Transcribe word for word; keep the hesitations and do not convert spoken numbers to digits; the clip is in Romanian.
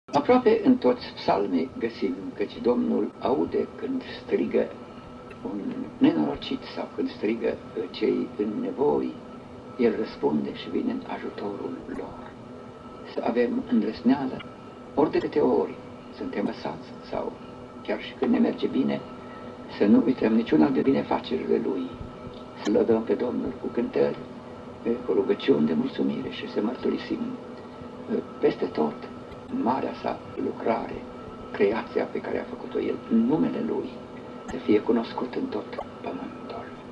Aproape în toți psalmii găsim căci Domnul aude când strigă un nenorocit sau când strigă cei în nevoi, El răspunde și vine în ajutorul lor. Să avem îndrăzneală, ori de câte ori suntem lăsați sau chiar și când ne merge bine, să nu uităm niciuna de binefacerile Lui, să lăudăm pe Domnul cu cântări, cu rugăciuni de mulțumire și să mărturisim peste tot marea sa lucrare, creația pe care a făcut-o El, în numele Lui, să fie cunoscut în tot